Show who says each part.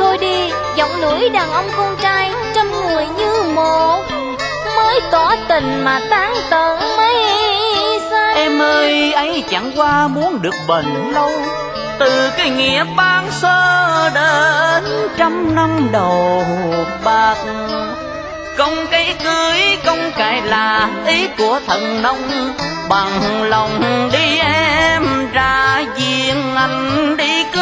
Speaker 1: tôi đi, giọng lưỡi đàn ông con trai trăm người như một, mới tỏ tình mà tán tận mấy xanh.
Speaker 2: Em ơi, ấy chẳng qua muốn được bền lâu, từ cái nghĩa ban sơ đến trăm năm đầu bạc. Công cây cưới công cài là ý của thần nông, bằng lòng đi em ra diện anh đi cưới.